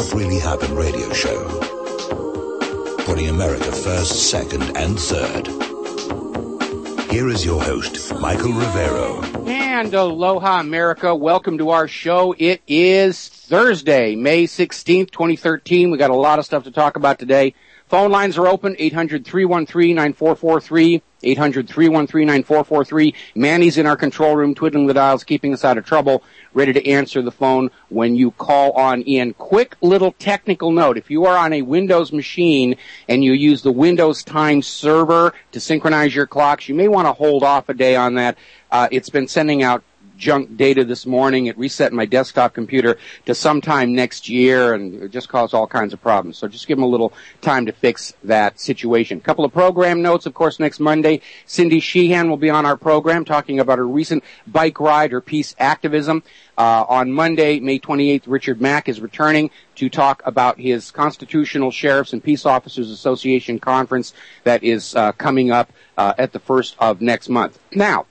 Stuff Really Happened radio show. Putting America first, second, and third. Here is your host, Michael Rivero. And aloha, America. Welcome to our show. It is Thursday, May 16th, 2013. We got a lot of stuff to talk about today. Phone lines are open, 800-313-9443, 800-313-9443. Manny's in our control room, twiddling the dials, keeping us out of trouble, ready to answer the phone when you call on in. Quick little technical note. If you are on a Windows machine and you use the Windows Time Server to synchronize your clocks, you may want to hold off a day on that. It's been sending out junk data this morning. It reset my desktop computer to sometime next year, and it just caused all kinds of problems. So just give them a little time to fix that situation. A couple of program notes, of course, next Monday, Cindy Sheehan will be on our program talking about her recent bike ride or peace activism. On Monday, May 28th, Richard Mack is returning to talk about his Constitutional Sheriffs and Peace Officers Association conference that is coming up at the first of next month. Now,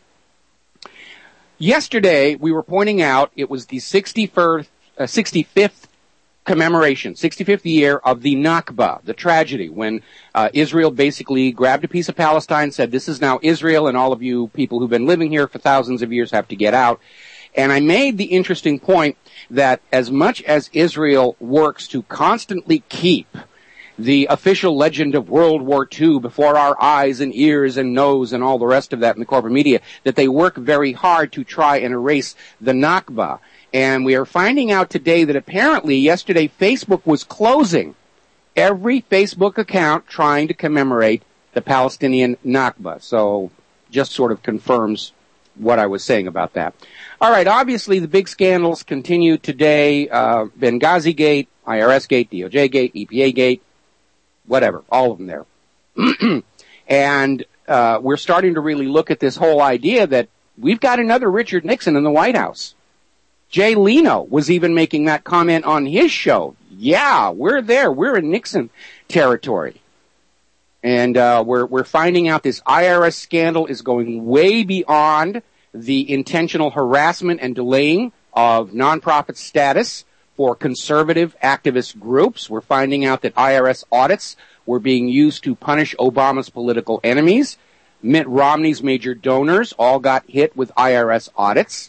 yesterday, we were pointing out it was the 65th commemoration, 65th year of the Nakba, the tragedy, when Israel basically grabbed a piece of Palestine, said, this is now Israel, and all of you people who've been living here for thousands of years have to get out. And I made the interesting point that as much as Israel works to constantly keep the official legend of World War II before our eyes and ears and nose and all the rest of that in the corporate media, that they work very hard to try and erase the Nakba. And we are finding out today that apparently yesterday Facebook was closing every Facebook account trying to commemorate the Palestinian Nakba. So just sort of confirms what I was saying about that. All right, obviously the big scandals continue today. Benghazi Gate, IRS Gate, DOJ Gate, EPA Gate, whatever, all of them there. And we're starting to really look at this whole idea that we've got another Richard Nixon in the White House. Jay Leno was even making that comment on his show. Yeah, we're there. We're in Nixon territory. And we're finding out this IRS scandal is going way beyond the intentional harassment and delaying of nonprofit status for conservative activist groups. We're finding out that IRS audits were being used to punish Obama's political enemies. Mitt Romney's major donors all got hit with IRS audits.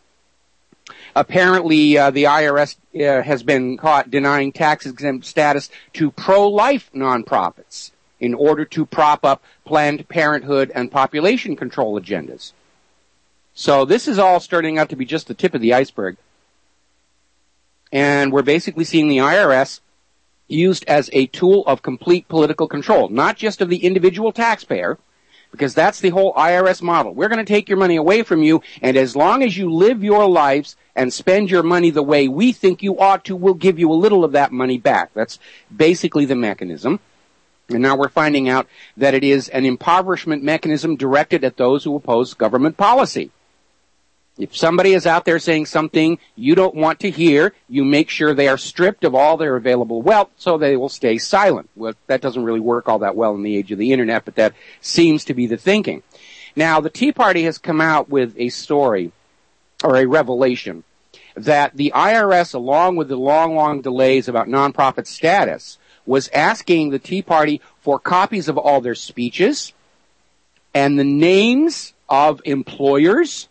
Apparently, the IRS has been caught denying tax-exempt status to pro-life nonprofits in order to prop up Planned Parenthood and population control agendas. So this is all starting out to be just the tip of the iceberg. And we're basically seeing the IRS used as a tool of complete political control, not just of the individual taxpayer, because that's the whole IRS model. We're going to take your money away from you, and as long as you live your lives and spend your money the way we think you ought to, we'll give you a little of that money back. That's basically the mechanism. And now we're finding out that it is an impoverishment mechanism directed at those who oppose government policy. If somebody is out there saying something you don't want to hear, you make sure they are stripped of all their available wealth so they will stay silent. Well, that doesn't really work all that well in the age of the Internet, but that seems to be the thinking. Now, the Tea Party has come out with a story, or a revelation, that the IRS, along with the long delays about nonprofit status, was asking the Tea Party for copies of all their speeches and the names of employers.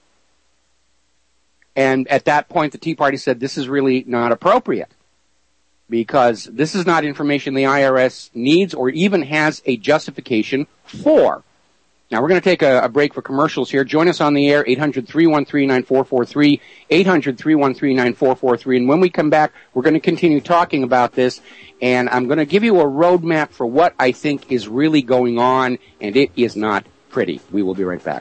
And at that point, the Tea Party said, this is really not appropriate because this is not information the IRS needs or even has a justification for. Now, we're going to take a break for commercials here. Join us on the air, 800-313-9443, 800-313-9443. And when we come back, we're going to continue talking about this. And I'm going to give you a roadmap for what I think is really going on, and it is not pretty. We will be right back.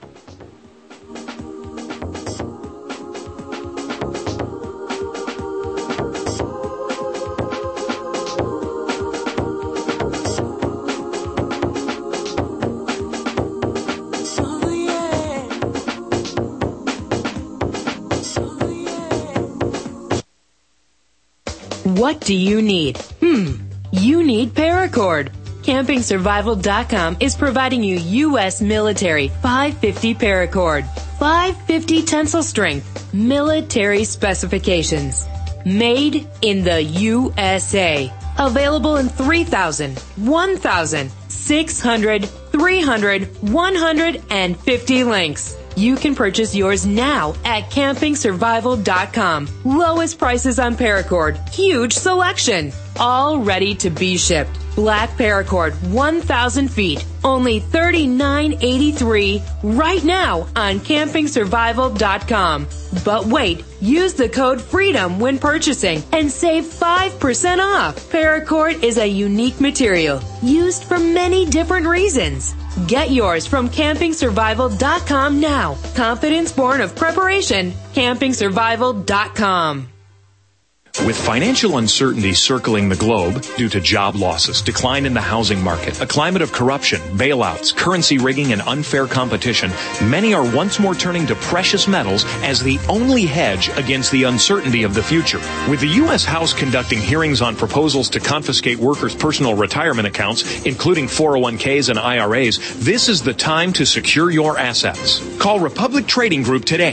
What do you need? You need Paracord. CampingSurvival.com is providing you U.S. military 550 Paracord, 550 tensile strength, military specifications. Made in the USA. Available in 3,000, 1,000, 600, 300, 150 links. You can purchase yours now at CampingSurvival.com. Lowest prices on paracord. Huge selection. All ready to be shipped. Black paracord, 1,000 feet. Only $39.83 right now on CampingSurvival.com. But wait, use the code FREEDOM when purchasing and save 5% off. Paracord is a unique material used for many different reasons. Get yours from CampingSurvival.com now. Confidence born of preparation. CampingSurvival.com. With financial uncertainty circling the globe due to job losses, decline in the housing market, a climate of corruption, bailouts, currency rigging, and unfair competition, many are once more turning to precious metals as the only hedge against the uncertainty of the future. With the U.S. House conducting hearings on proposals to confiscate workers' personal retirement accounts, including 401ks and IRAs, this is the time to secure your assets. Call Republic Trading Group today,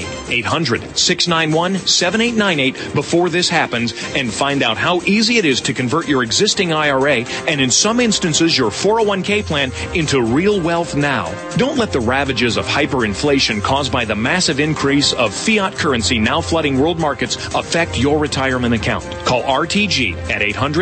800-691-7898 before this happens, and find out how easy it is to convert your existing IRA and in some instances your 401k plan into real wealth now. Don't let the ravages of hyperinflation caused by the massive increase of fiat currency now flooding world markets affect your retirement account. Call RTG at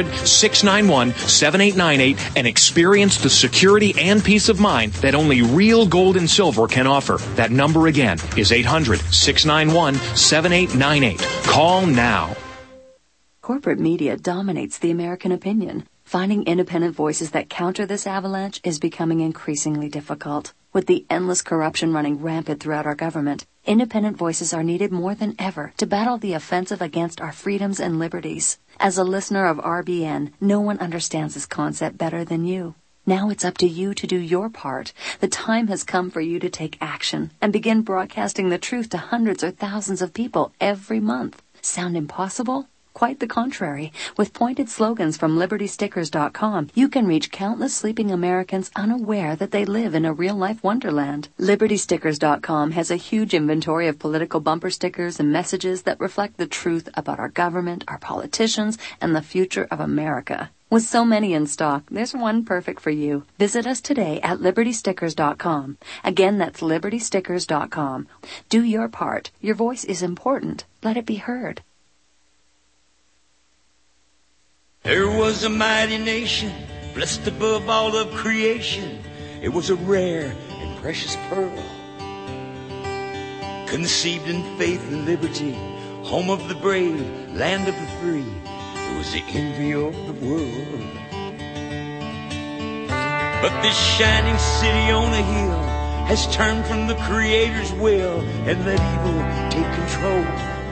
800-691-7898 and experience the security and peace of mind that only real gold and silver can offer. That number again is 800-691-7898. Call now. Corporate media dominates the American opinion. Finding independent voices that counter this avalanche is becoming increasingly difficult. With the endless corruption running rampant throughout our government, independent voices are needed more than ever to battle the offensive against our freedoms and liberties. As a listener of RBN, no one understands this concept better than you. Now it's up to you to do your part. The time has come for you to take action and begin broadcasting the truth to hundreds or thousands of people every month. Sound impossible? Quite the contrary. With pointed slogans from LibertyStickers.com, you can reach countless sleeping Americans unaware that they live in a real-life wonderland. LibertyStickers.com has a huge inventory of political bumper stickers and messages that reflect the truth about our government, our politicians, and the future of America. With so many in stock, there's one perfect for you. Visit us today at LibertyStickers.com. Again, that's LibertyStickers.com. Do your part. Your voice is important. Let it be heard. There was a mighty nation, blessed above all of creation. It was a rare and precious pearl, conceived in faith and liberty, home of the brave, land of the free. It was the envy of the world. But this shining city on a hill has turned from the Creator's will and let evil take control.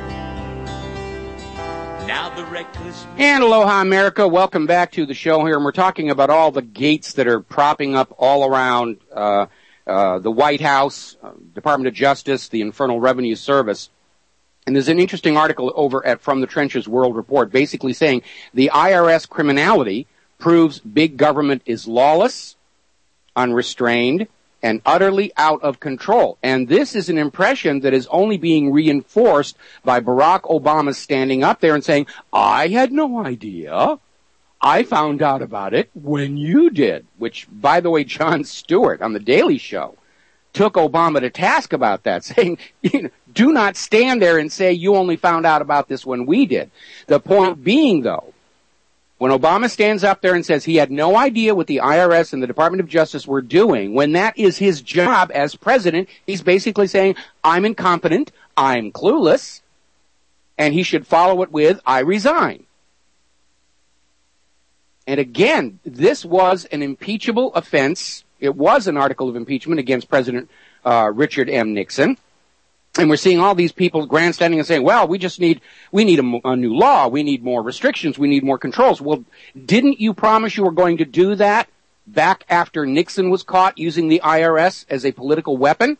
Now the reckless... And aloha, America. Welcome back to the show here. And we're talking about all the gates that are propping up all around the White House, Department of Justice, the Internal Revenue Service. And there's an interesting article over at From the Trenches World Report basically saying the IRS criminality proves big government is lawless, unrestrained, and utterly out of control. And this is an impression that is only being reinforced by Barack Obama standing up there and saying, I had no idea. I found out about it when you did. Which, by the way, Jon Stewart on The Daily Show took Obama to task about that, saying, do not stand there and say you only found out about this when we did. The point being, though, when Obama stands up there and says he had no idea what the IRS and the Department of Justice were doing, when that is his job as president, he's basically saying, I'm incompetent, I'm clueless, and he should follow it with, I resign. And again, this was an impeachable offense. It was an article of impeachment against President Richard M. Nixon. And we're seeing all these people grandstanding and saying, well, we need a new law. We need more restrictions. We need more controls. Well, didn't you promise you were going to do that back after Nixon was caught using the IRS as a political weapon?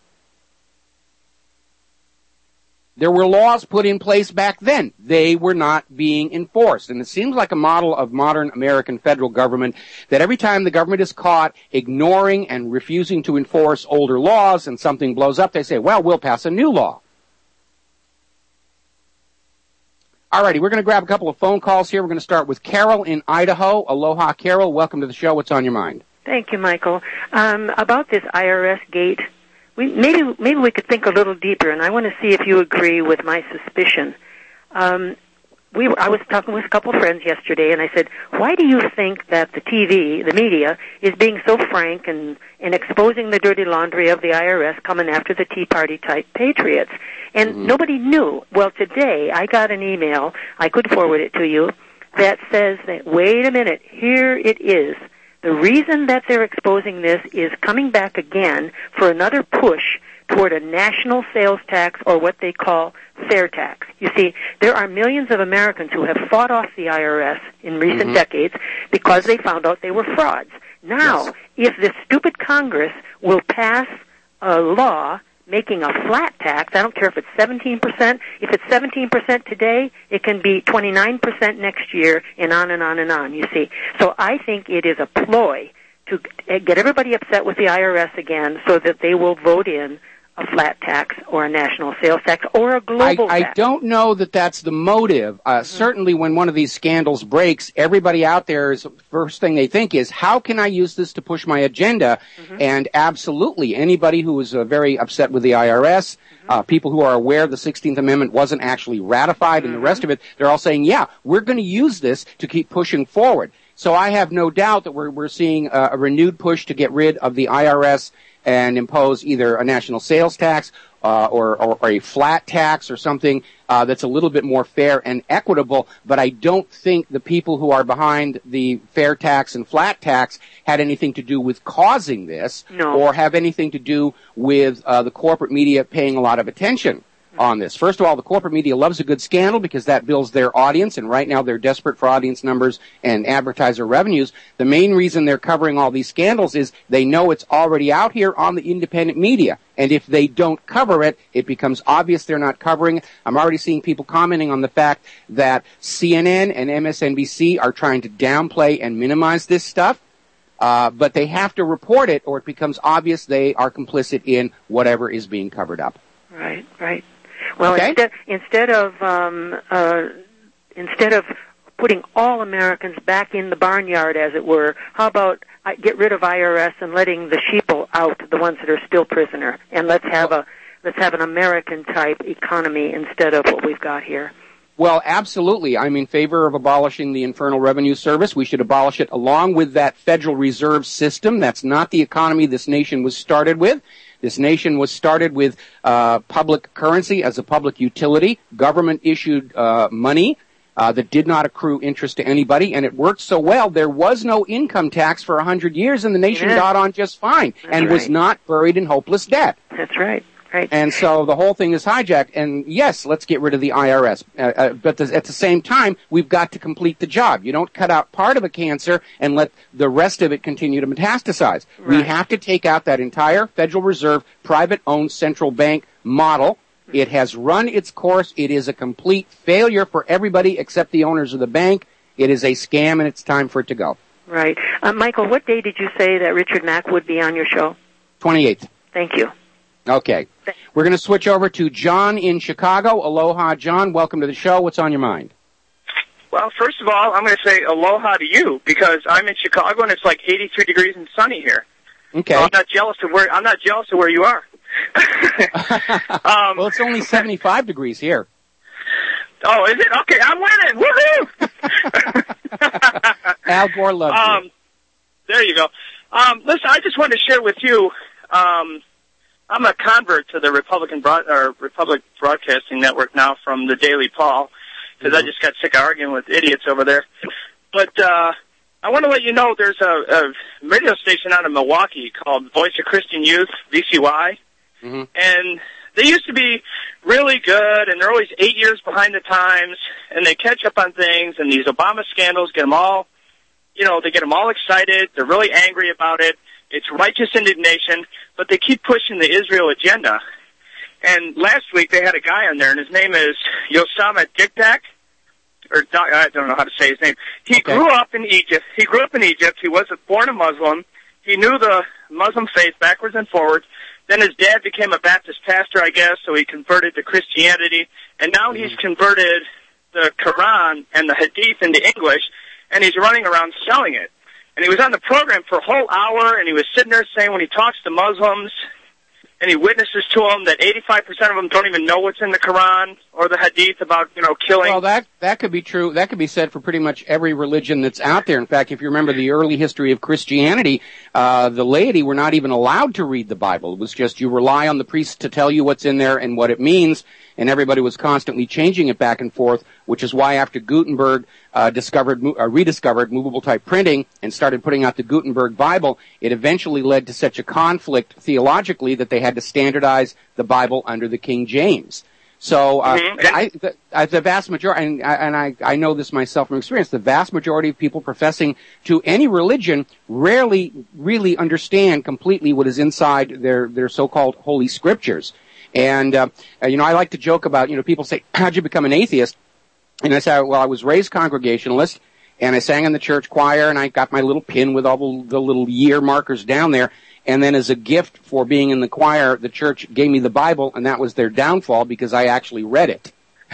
There were laws put in place back then. They were not being enforced. And it seems like a model of modern American federal government that every time the government is caught ignoring and refusing to enforce older laws and something blows up, they say, well, we'll pass a new law. All righty, we're going to grab a couple of phone calls here. We're going to start with Carol in Idaho. Aloha, Carol. Welcome to the show. What's on your mind? Thank you, Michael. About this IRS gate, maybe we could think a little deeper, and I want to see if you agree with my suspicion. I was talking with a couple of friends yesterday, and I said, why do you think that the media, is being so frank and exposing the dirty laundry of the IRS coming after the Tea Party-type patriots? And nobody knew. Well, today I got an email, I could forward it to you, that says that, wait a minute, here it is. The reason that they're exposing this is coming back again for another push toward a national sales tax, or what they call fair tax. You see, there are millions of Americans who have fought off the IRS in recent decades because they found out they were frauds. Now, if this stupid Congress will pass a law making a flat tax, I don't care if it's 17%. If it's 17% today, it can be 29% next year, and on and on and on, you see. So I think it is a ploy to get everybody upset with the IRS again so that they will vote in a flat tax or a national sales tax or a global tax. I don't know that that's the motive. Certainly when one of these scandals breaks, everybody out there, first thing they think is, how can I use this to push my agenda? And absolutely, anybody who is very upset with the IRS, people who are aware the 16th Amendment wasn't actually ratified and the rest of it, they're all saying, yeah, we're going to use this to keep pushing forward. So I have no doubt that we're seeing a renewed push to get rid of the IRS and impose either a national sales tax or a flat tax or something that's a little bit more fair and equitable. But I don't think the people who are behind the fair tax and flat tax had anything to do with causing this or have anything to do with the corporate media paying a lot of attention on this. First of all, the corporate media loves a good scandal because that builds their audience, and right now they're desperate for audience numbers and advertiser revenues. The main reason they're covering all these scandals is they know it's already out here on the independent media, and if they don't cover it, it becomes obvious they're not covering it. I'm already seeing people commenting on the fact that CNN and MSNBC are trying to downplay and minimize this stuff, but they have to report it or it becomes obvious they are complicit in whatever is being covered up. Right, right. Well, instead of putting all Americans back in the barnyard, as it were, how about get rid of IRS and letting the sheeple out, the ones that are still prisoner, and let's have an American type economy instead of what we've got here. Well, absolutely. I'm in favor of abolishing the Internal Revenue Service. We should abolish it along with that Federal Reserve System. That's not the economy this nation was started with. This nation was started with public currency as a public utility. Government issued money that did not accrue interest to anybody, and it worked so well there was no income tax for 100 years, and the nation got on just fine and was not buried in hopeless debt. That's right. Right. And so the whole thing is hijacked. And yes, let's get rid of the IRS. But at the same time, we've got to complete the job. You don't cut out part of a cancer and let the rest of it continue to metastasize. Right. We have to take out that entire Federal Reserve private-owned central bank model. It has run its course. It is a complete failure for everybody except the owners of the bank. It is a scam, and it's time for it to go. Right. Michael, what day did you say that Richard Mack would be on your show? 28th. Thank you. Okay. We're going to switch over to John in Chicago. Aloha, John. Welcome to the show. What's on your mind? Well, first of all, I'm going to say aloha to you because I'm in Chicago and it's like 83 degrees and sunny here. Okay. So I'm not jealous of where you are. Well, it's only 75 degrees here. Oh, is it? Okay, I'm winning. Woohoo! Al Gore loves you. There you go. Listen, I just wanted to share with you. I'm a convert to the Republic Broadcasting Network now from the Daily Paul because I just got sick of arguing with idiots over there. But I want to let you know there's a radio station out of Milwaukee called Voice of Christian Youth, VCY, and they used to be really good, and they're always 8 years behind the times, and they catch up on things, and these Obama scandals get them all, they get them all excited. They're really angry about it. It's righteous indignation, but they keep pushing the Israel agenda. And last week they had a guy on there, and his name is Yosama Dikdak, or I don't know how to say his name. He grew up in Egypt. He was born a Muslim. He knew the Muslim faith backwards and forwards. Then his dad became a Baptist pastor, I guess, so he converted to Christianity. And now he's converted the Quran and the Hadith into English, and he's running around selling it. And he was on the program for a whole hour, and he was sitting there saying when he talks to Muslims and he witnesses to them that 85% of them don't even know what's in the Quran or the Hadith about, killing. Well, that could be true. That could be said for pretty much every religion that's out there. In fact, if you remember the early history of Christianity, the laity were not even allowed to read the Bible. It was just you rely on the priests to tell you what's in there and what it means, and everybody was constantly changing it back and forth, which is why after Gutenberg rediscovered movable type printing and started putting out the Gutenberg Bible, it eventually led to such a conflict theologically that they had to standardize the Bible under the King James. So the vast majority, and I know this myself from experience, the vast majority of people professing to any religion rarely really understand completely what is inside their so-called holy scriptures. And I like to joke about, people say, how'd you become an atheist? And I say, well, I was raised Congregationalist, and I sang in the church choir, and I got my little pin with all the little year markers down there. And then as a gift for being in the choir, the church gave me the Bible, and that was their downfall because I actually read it.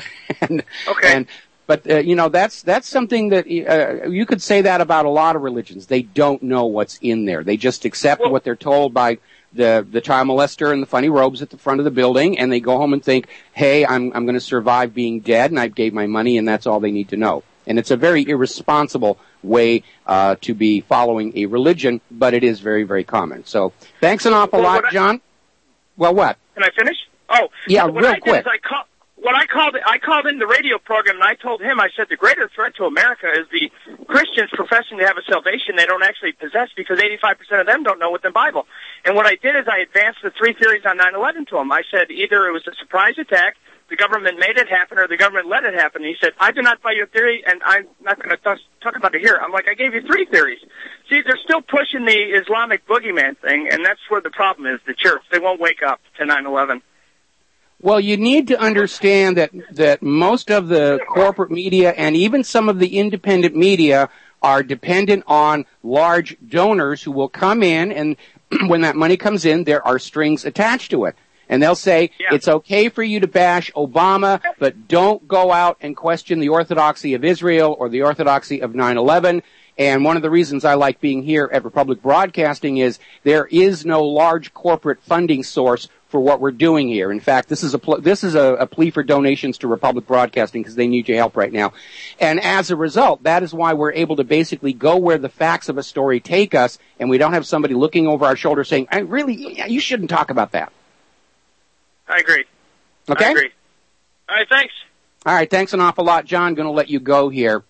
But that's something that you could say that about a lot of religions. They don't know what's in there. They just accept what they're told by the child molester in the funny robes at the front of the building, and they go home and think, hey, I'm going to survive being dead, and I gave my money, and that's all they need to know. And it's a very irresponsible way to be following a religion, but it is very, very common. So thanks an awful lot, John. Well, what? Can I finish? Oh, yeah, real quick. I called in the radio program, and I told him, I said, the greater threat to America is the Christians professing to have a salvation they don't actually possess because 85% of them don't know what's in the Bible. And what I did is I advanced the three theories on 9/11 to him. I said either it was a surprise attack, the government made it happen, or the government let it happen. And he said, I do not buy your theory, and I'm not going to talk about it here. I'm like, I gave you three theories. See, they're still pushing the Islamic boogeyman thing, and that's where the problem is, the church. They won't wake up to 9/11. Well, you need to understand that most of the corporate media and even some of the independent media are dependent on large donors who will come in, and when that money comes in, there are strings attached to it. And they'll say, it's okay for you to bash Obama, but don't go out and question the orthodoxy of Israel or the orthodoxy of 9/11. And one of the reasons I like being here at Republic Broadcasting is there is no large corporate funding source for what we're doing here. In fact, this is a plea for donations to Republic Broadcasting because they need your help right now. And as a result, that is why we're able to basically go where the facts of a story take us, and we don't have somebody looking over our shoulder saying, you shouldn't talk about that. I agree. Okay? I agree. All right, thanks. All right, thanks an awful lot, John. Going to let you go here.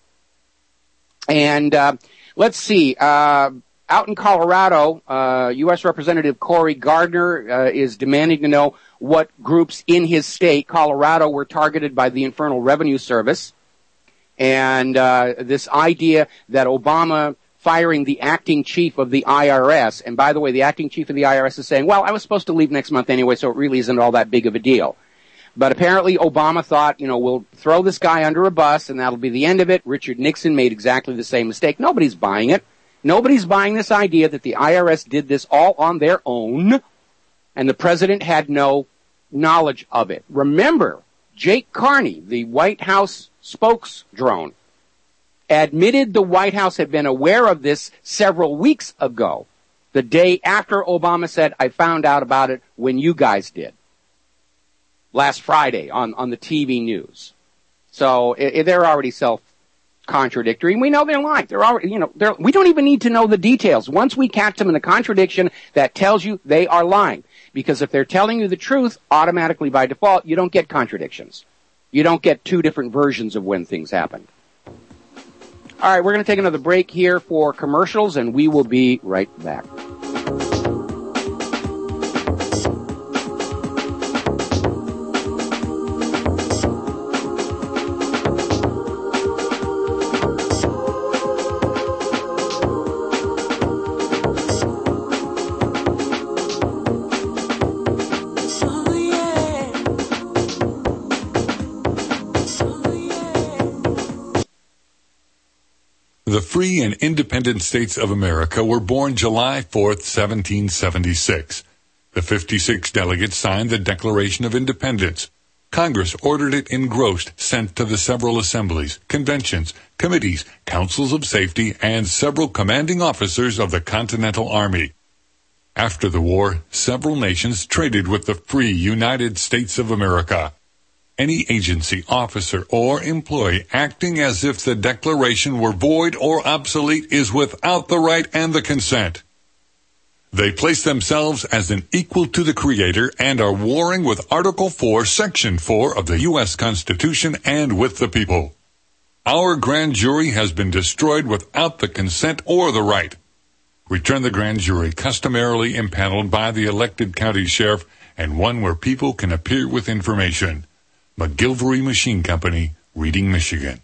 And let's see. Out in Colorado, U.S. Representative Cory Gardner is demanding to know what groups in his state, Colorado, were targeted by the Internal Revenue Service. And this idea that Obama firing the acting chief of the IRS, and by the way, the acting chief of the IRS is saying, well, I was supposed to leave next month anyway, so it really isn't all that big of a deal. But apparently Obama thought, we'll throw this guy under a bus and that'll be the end of it. Richard Nixon made exactly the same mistake. Nobody's buying it. Nobody's buying this idea that the IRS did this all on their own and the president had no knowledge of it. Remember, Jake Carney, the White House spokesdrone, admitted the White House had been aware of this several weeks ago, the day after Obama said, I found out about it when you guys did. Last Friday on the TV news. So they're already self-contradictory, and we know they're lying. They're already, we don't even need to know the details. Once we catch them in a contradiction, that tells you they are lying. Because if they're telling you the truth, automatically by default, you don't get contradictions. You don't get two different versions of when things happened. All right, we're going to take another break here for commercials, and we will be right back. The free and independent states of America were born July 4th, 1776. The 56 delegates signed the Declaration of Independence. Congress ordered it engrossed, sent to the several assemblies, conventions, committees, councils of safety, and several commanding officers of the Continental Army. After the war, several nations traded with the free United States of America. Any agency, officer, or employee acting as if the declaration were void or obsolete is without the right and the consent. They place themselves as an equal to the Creator and are warring with Article 4, Section 4 of the U.S. Constitution and with the people. Our grand jury has been destroyed without the consent or the right. Return the grand jury customarily impaneled by the elected county sheriff and one where people can appear with information. McGilvery Machine Company, Reading, Michigan.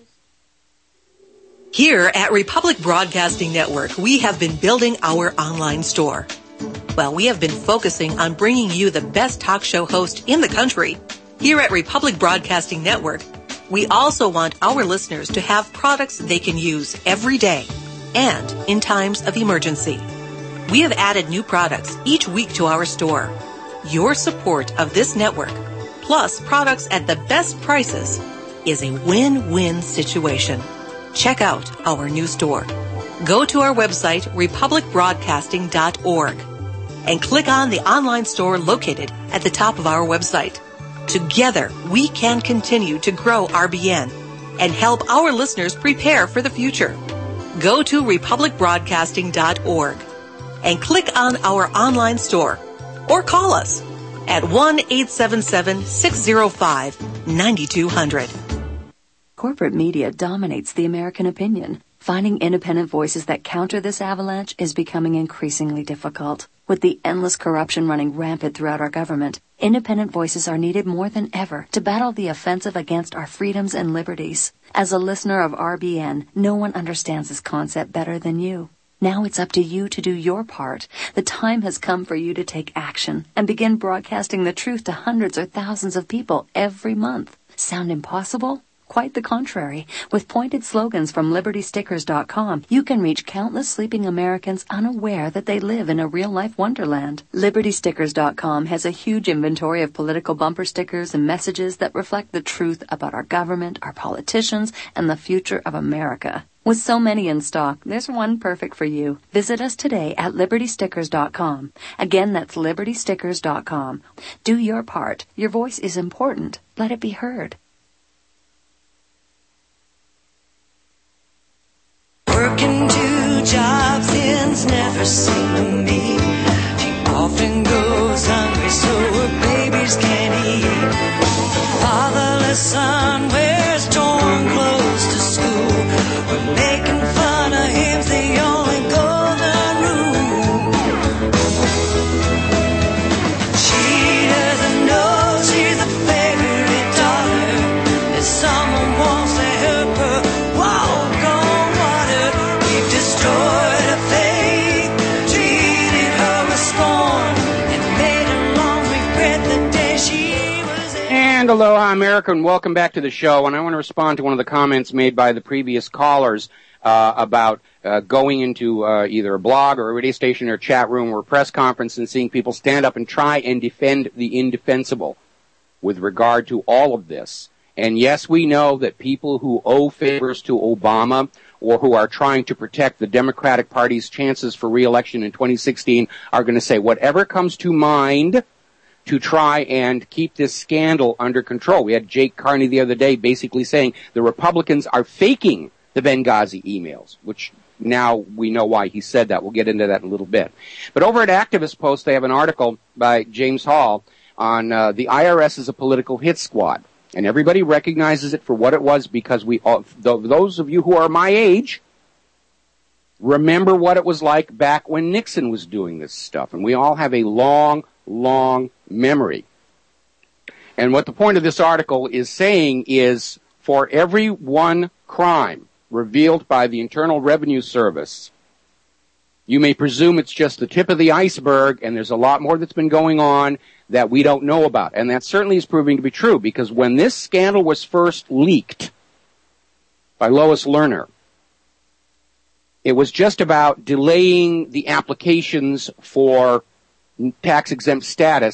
Here at Republic Broadcasting Network, we have been building our online store. Well, we have been focusing on bringing you the best talk show host in the country. Here at Republic Broadcasting Network, we also want our listeners to have products they can use every day and in times of emergency. We have added new products each week to our store. Your support of this network, plus products at the best prices, is a win-win situation. Check out our new store. Go to our website, republicbroadcasting.org, and click on the online store located at the top of our website. Together, we can continue to grow RBN and help our listeners prepare for the future. Go to republicbroadcasting.org and click on our online store or call us at 1-877-605-9200. Corporate media dominates the American opinion. Finding independent voices that counter this avalanche is becoming increasingly difficult. With the endless corruption running rampant throughout our government, independent voices are needed more than ever to battle the offensive against our freedoms and liberties. As a listener of RBN, no one understands this concept better than you. Now it's up to you to do your part. The time has come for you to take action and begin broadcasting the truth to hundreds or thousands of people every month. Sound impossible? Quite the contrary. With pointed slogans from LibertyStickers.com, you can reach countless sleeping Americans unaware that they live in a real-life wonderland. LibertyStickers.com has a huge inventory of political bumper stickers and messages that reflect the truth about our government, our politicians, and the future of America. With so many in stock, there's one perfect for you. Visit us today at LibertyStickers.com. Again, that's LibertyStickers.com. Do your part. Your voice is important. Let it be heard. Working 2 jobs ends never seem to me. She often goes hungry so her babies can't eat. Fatherless son wears torn clothes to school. We're making fun of him's the only golden rule. She doesn't know she's a favorite daughter, and someone wants to help her walk on water. We've destroyed her faith, treated her with scorn, and made her long regret the day she was in. And aloha, America, and welcome back to the show. And I want to respond to one of the comments made by the previous callers about going into either a blog or a radio station or chat room or a press conference and seeing people stand up and try and defend the indefensible with regard to all of this. And yes, we know that people who owe favors to Obama or who are trying to protect the Democratic Party's chances for re-election in 2016 are going to say whatever comes to mind to try and keep this scandal under control. We had Jake Carney the other day basically saying the Republicans are faking the Benghazi emails, which now we know why he said that. We'll get into that in a little bit. But over at Activist Post, they have an article by James Hall on the IRS is a political hit squad. And everybody recognizes it for what it was because we all, those of you who are my age remember what it was like back when Nixon was doing this stuff. And we all have a long, long memory. And what the point of this article is saying is for every one crime revealed by the Internal Revenue Service, you may presume it's just the tip of the iceberg, and there's a lot more that's been going on that we don't know about. And that certainly is proving to be true, because when this scandal was first leaked by Lois Lerner, it was just about delaying the applications for tax-exempt status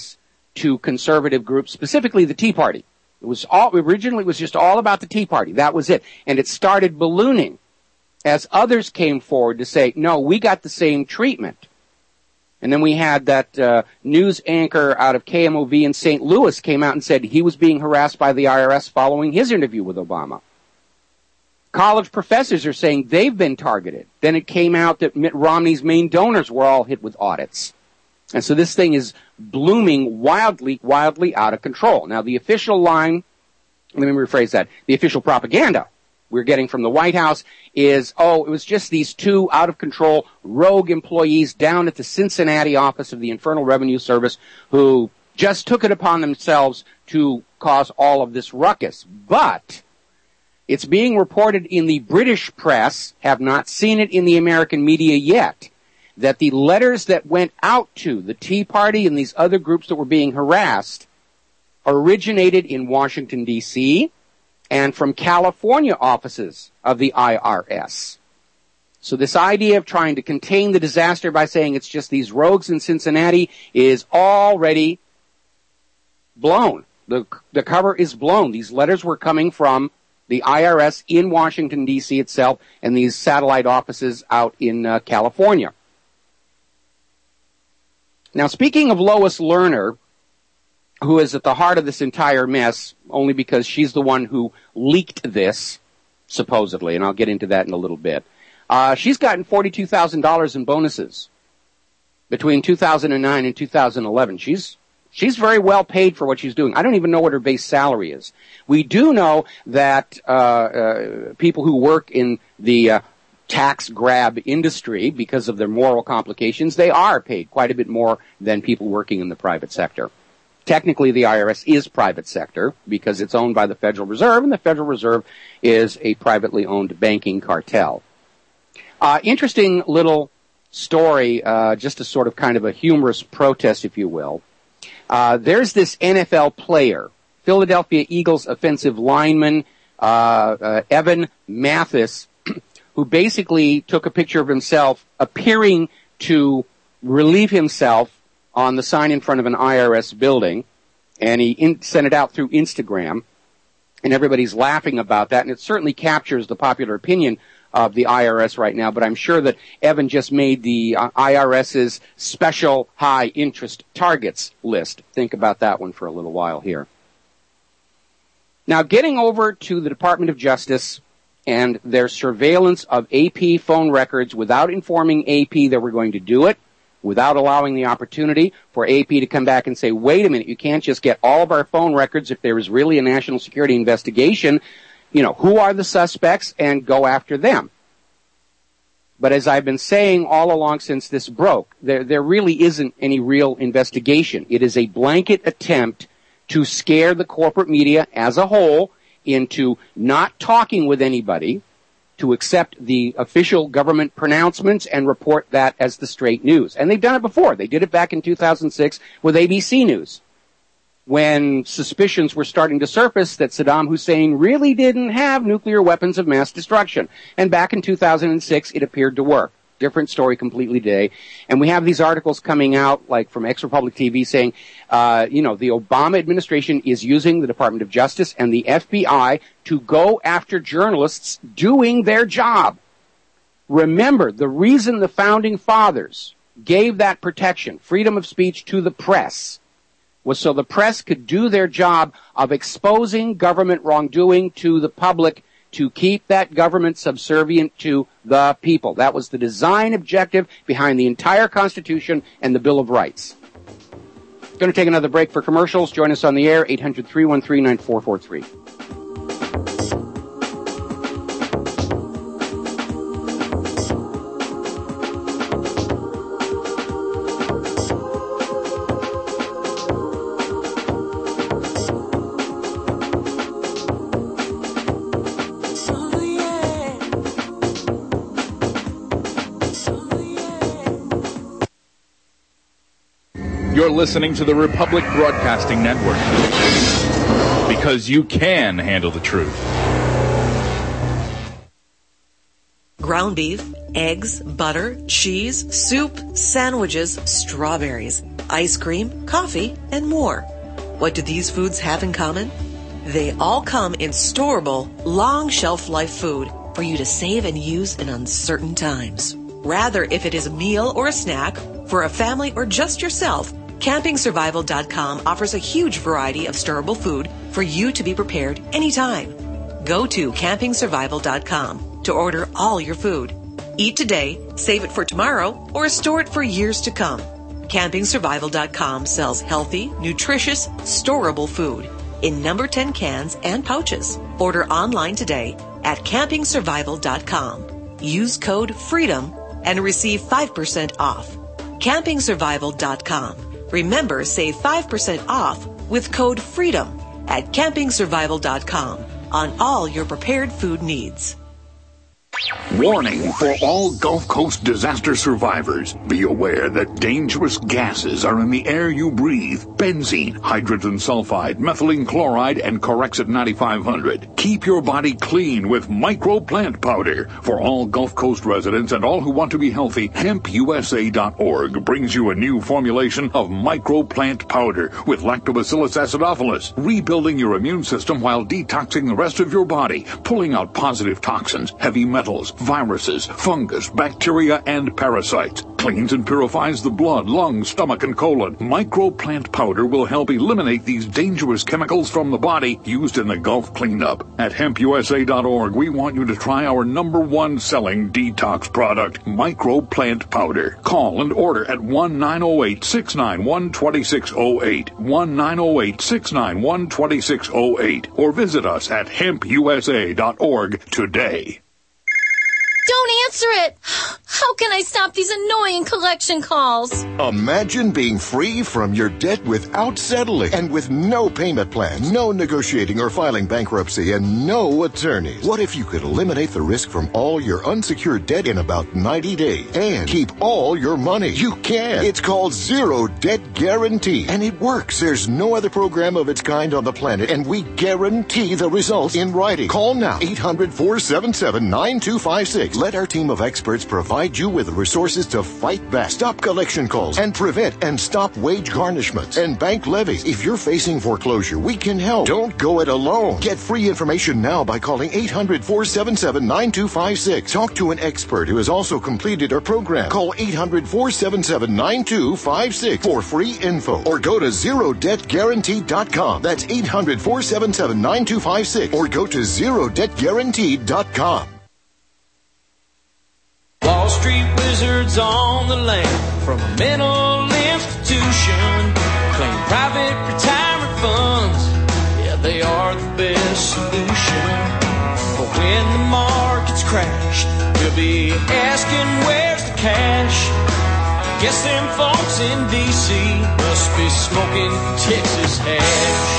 to conservative groups, specifically the Tea Party. Originally it was just all about the Tea Party. That was it. And it started ballooning as others came forward to say, no, we got the same treatment. And then we had that news anchor out of KMOV in St. Louis came out and said he was being harassed by the IRS following his interview with Obama. College professors are saying they've been targeted. Then it came out that Mitt Romney's main donors were all hit with audits. And so this thing is blooming wildly, wildly out of control. Now, the official line, let me rephrase that, the official propaganda we're getting from the White House is, it was just these two out-of-control rogue employees down at the Cincinnati office of the Internal Revenue Service who just took it upon themselves to cause all of this ruckus. But it's being reported in the British press, have not seen it in the American media yet, that the letters that went out to the Tea Party and these other groups that were being harassed originated in Washington, D.C., and from California offices of the IRS. So this idea of trying to contain the disaster by saying it's just these rogues in Cincinnati is already blown. The cover is blown. These letters were coming from the IRS in Washington, D.C. itself, and these satellite offices out in California. Now, speaking of Lois Lerner, who is at the heart of this entire mess, only because she's the one who leaked this, supposedly, and I'll get into that in a little bit. She's gotten $42,000 in bonuses between 2009 and 2011. She's very well paid for what she's doing. I don't even know what her base salary is. We do know that people who work in the tax grab industry, because of their moral complications, they are paid quite a bit more than people working in the private sector. Technically, the IRS is private sector because it's owned by the Federal Reserve, and the Federal Reserve is a privately owned banking cartel. Interesting little story, just a sort of kind of a humorous protest, if you will. There's this NFL player, Philadelphia Eagles offensive lineman, Evan Mathis, who basically took a picture of himself appearing to relieve himself on the sign in front of an IRS building, and he sent it out through Instagram, and everybody's laughing about that, and it certainly captures the popular opinion of the IRS right now, but I'm sure that Evan just made the IRS's special high interest targets list. Think about that one for a little while here. Now, getting over to the Department of Justice and their surveillance of AP phone records without informing AP that we're going to do it, without allowing the opportunity for AP to come back and say, wait a minute, you can't just get all of our phone records if there is really a national security investigation. You know, who are the suspects, and go after them. But as I've been saying all along since this broke, there really isn't any real investigation. It is a blanket attempt to scare the corporate media as a whole into not talking with anybody, to accept the official government pronouncements and report that as the straight news. And they've done it before. They did it back in 2006 with ABC News, when suspicions were starting to surface that Saddam Hussein really didn't have nuclear weapons of mass destruction. And back in 2006, it appeared to work. Different story completely today. And we have these articles coming out, like from Ex-Republic TV, saying, the Obama administration is using the Department of Justice and the FBI to go after journalists doing their job. Remember, the reason the founding fathers gave that protection, freedom of speech, to the press was so the press could do their job of exposing government wrongdoing to the public, to keep that government subservient to the people. That was the design objective behind the entire Constitution and the Bill of Rights. Going to take another break for commercials. Join us on the air, 800-313-9443. You're listening to the Republic Broadcasting Network, because you can handle the truth. Ground beef, eggs, butter, cheese, soup, sandwiches, strawberries. ice cream, coffee, and more. What do these foods have in common? They all come in storable, long shelf life food for you to save and use in uncertain times. Rather, if it is a meal or a snack, for a family or just yourself, CampingSurvival.com offers a huge variety of storable food for you to be prepared anytime. Go to CampingSurvival.com to order all your food. Eat today, save it for tomorrow, or store it for years to come. CampingSurvival.com sells healthy, nutritious, storable food in number 10 cans and pouches. Order online today at CampingSurvival.com. Use code FREEDOM and receive 5% off. CampingSurvival.com. Remember, save 5% off with code FREEDOM at CampingSurvival.com on all your prepared food needs. Warning for all Gulf Coast disaster survivors. Be aware that dangerous gases are in the air you breathe. Benzene, hydrogen sulfide, methylene chloride, and Corexit 9500. Keep your body clean with Micro Plant Powder. For all Gulf Coast residents and all who want to be healthy, HempUSA.org brings you a new formulation of Micro Plant Powder with Lactobacillus acidophilus, rebuilding your immune system while detoxing the rest of your body, pulling out positive toxins, heavy metals, viruses, fungus, bacteria, and parasites. Cleans and purifies the blood, lungs, stomach, and colon. Micro Plant Powder will help eliminate these dangerous chemicals from the body used in the Gulf cleanup. At HempUSA.org, we want you to try our #1 selling detox product, Micro Plant Powder. Call and order at 1-908-691-2608, 1-908-691-2608, or visit us at HempUSA.org today. Don't answer it! How can I stop these annoying collection calls? Imagine being free from your debt without settling and with no payment plan, no negotiating or filing bankruptcy, and no attorneys. What if you could eliminate the risk from all your unsecured debt in about 90 days and keep all your money? You can. It's called Zero Debt Guarantee, and it works. There's no other program of its kind on the planet, and we guarantee the results in writing. Call now, 800-477-9256. Let our team of experts provide you with the resources to fight back, stop collection calls, and prevent and stop wage garnishments and bank levies. If you're facing foreclosure, we can help. Don't go it alone. Get free information now by calling 800-477-9256. Talk to an expert who has also completed our program. Call 800-477-9256 for free info, or go to ZeroDebtGuarantee.com. That's 800-477-9256, or go to ZeroDebtGuarantee.com. Wall Street wizards on the land from a mental institution. Claim private retirement funds, yeah, they are the best solution. But when the markets crash, we'll be asking where's the cash. Guess them folks in D.C. must be smoking Texas hash.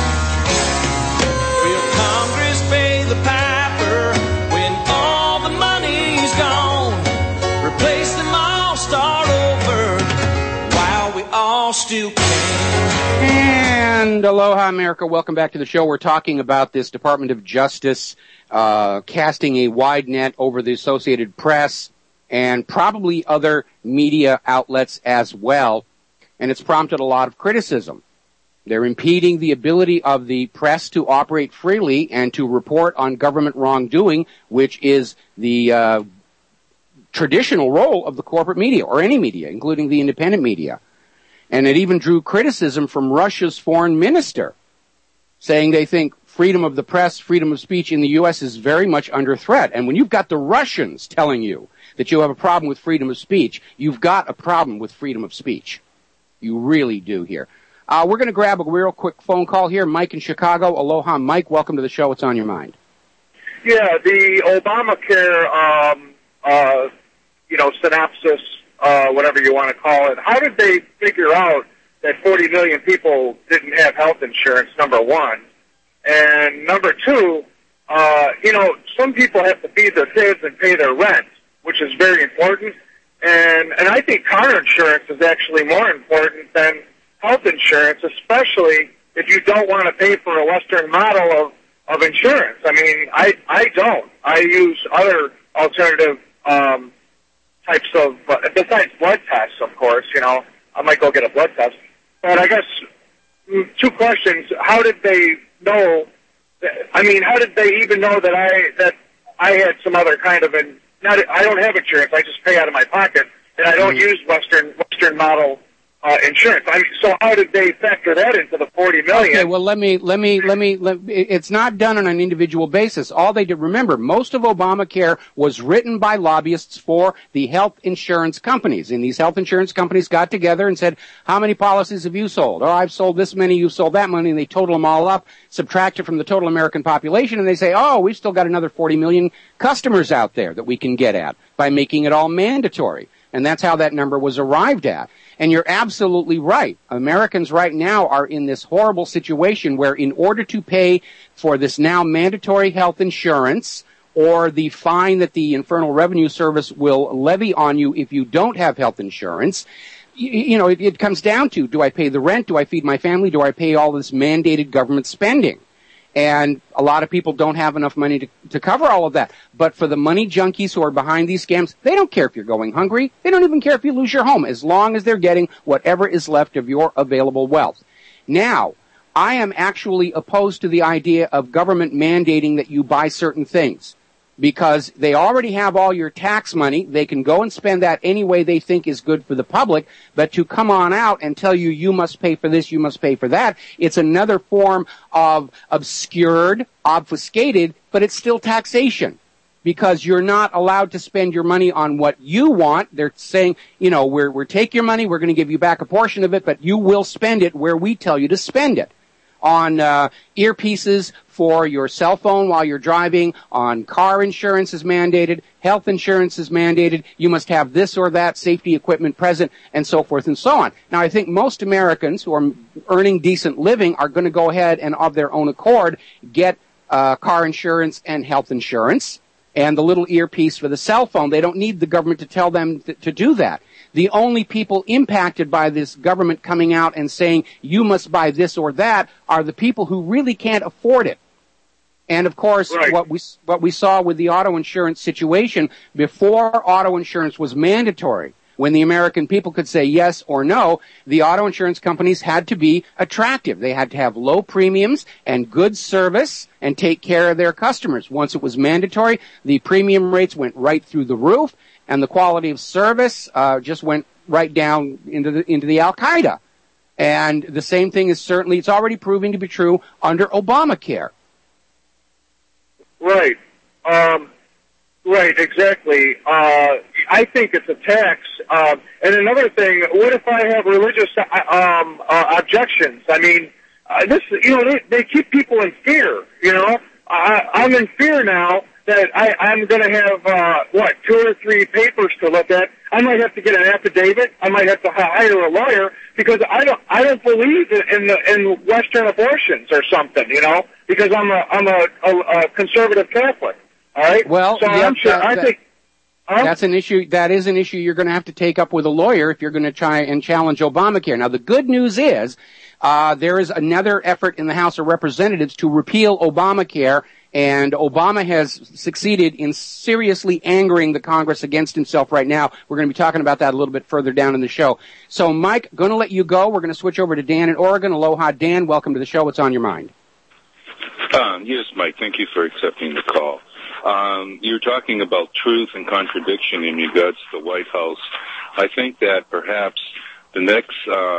Will Congress pay the piper when all the money's gone? Replace them all, start over, while we all still can. And aloha, America. Welcome back to the show. We're talking about this Department of Justice casting a wide net over the Associated Press and probably other media outlets as well. And it's prompted a lot of criticism. They're impeding the ability of the press to operate freely and to report on government wrongdoing, which is the traditional role of the corporate media, or any media, including the independent media. And it even drew criticism from Russia's foreign minister, saying they think freedom of the press, freedom of speech in the U.S. is very much under threat. And when you've got the Russians telling you that you have a problem with freedom of speech, you've got a problem with freedom of speech. You really do here. We're going to grab a real quick phone call here. Mike in Chicago. Aloha, Mike. Welcome to the show. What's on your mind? Yeah, the Obamacare, synopsis, whatever you want to call it. How did they figure out that 40 million people didn't have health insurance, number one? And number two, some people have to feed their kids and pay their rent, which is very important. And I think car insurance is actually more important than health insurance, especially if you don't want to pay for a Western model of insurance. I mean, I don't. I use other alternative types of, besides blood tests, of course, I might go get a blood test. But I guess two questions. How did they know? How did they even know that I had some other kind of I don't have insurance. I just pay out of my pocket, and I don't use Western model insurance. So how did they factor that into the $40 million? Okay, well, let me. It's not done on an individual basis. All they did, remember, most of Obamacare was written by lobbyists for the health insurance companies. And these health insurance companies got together and said, how many policies have you sold? Oh, I've sold this many, you've sold that many. And they total them all up, subtract it from the total American population, and they say, oh, we've still got another 40 million customers out there that we can get at by making it all mandatory. And that's how that number was arrived at. And you're absolutely right. Americans right now are in this horrible situation where in order to pay for this now mandatory health insurance or the fine that the Internal Revenue Service will levy on you if you don't have health insurance, it comes down to, do I pay the rent? Do I feed my family? Do I pay all this mandated government spending? And a lot of people don't have enough money to cover all of that. But for the money junkies who are behind these scams, they don't care if you're going hungry. They don't even care if you lose your home, as long as they're getting whatever is left of your available wealth. Now, I am actually opposed to the idea of government mandating that you buy certain things, because they already have all your tax money. They can go and spend that any way they think is good for the public. But to come on out and tell you, you must pay for this, you must pay for that, it's another form of obscured, obfuscated, but it's still taxation. Because you're not allowed to spend your money on what you want. They're saying, we're take your money, we're going to give you back a portion of it, but you will spend it where we tell you to spend it. On earpieces for your cell phone while you're driving, on car insurance is mandated, health insurance is mandated, you must have this or that safety equipment present, and so forth and so on. Now, I think most Americans who are earning decent living are going to go ahead and of their own accord get car insurance and health insurance and the little earpiece for the cell phone. They don't need the government to tell them to do that. The only people impacted by this government coming out and saying you must buy this or that are the people who really can't afford it. And of course, right, what we saw with the auto insurance situation, before auto insurance was mandatory, when the American people could say yes or no, the auto insurance companies had to be attractive. They had to have low premiums and good service and take care of their customers. Once it was mandatory, the premium rates went right through the roof, and the quality of service just went right down into the Al-Qaeda. And the same thing is it's already proving to be true under Obamacare. Right. Right, exactly. I think it's a tax. And another thing, what if I have religious objections? I mean, they keep people in fear, I'm in fear now that I'm going to have, 2 or 3 papers to look at. I might have to get an affidavit. I might have to hire a lawyer because I don't believe in Western abortions or something, because I'm a conservative Catholic. All right. Well, so I'm sure. I think that's an issue. That is an issue you're going to have to take up with a lawyer if you're going to try and challenge Obamacare. Now, the good news is there is another effort in the House of Representatives to repeal Obamacare, and Obama has succeeded in seriously angering the Congress against himself right now. We're going to be talking about that a little bit further down in the show. So, Mike, going to let you go. We're going to switch over to Dan in Oregon. Aloha, Dan. Welcome to the show. What's on your mind? Yes, Mike. Thank you for accepting the call. You're talking about truth and contradiction in regards to the White House. I think that perhaps the next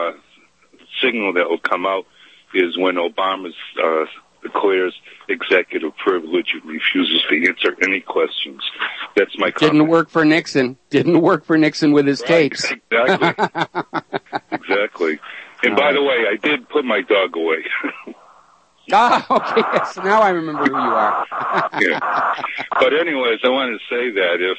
signal that will come out is when Obama declares executive privilege and refuses to answer any questions. That's my comment. Didn't work for Nixon. Didn't work for Nixon with his tapes. Exactly. Exactly. And by the way, I did put my dog away. Okay. Yes. Now I remember who you are. Yeah. But anyways, I wanted to say that if